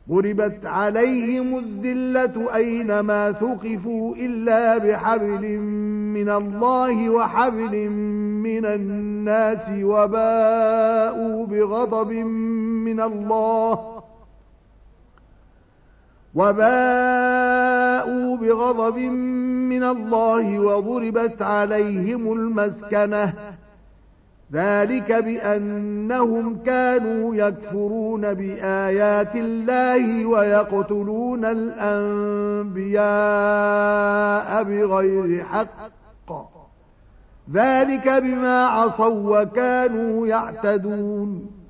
ضربت عليهم الذلة أينما ثقفوا إلا بحبل من الله وحبل من الناس وباءوا بغضب من الله وضربت عليهم المسكنة ذلك بأنهم كانوا يكفرون بآيات الله ويقتلون الأنبياء بغير حق ذلك بما عصوا وكانوا يعتدون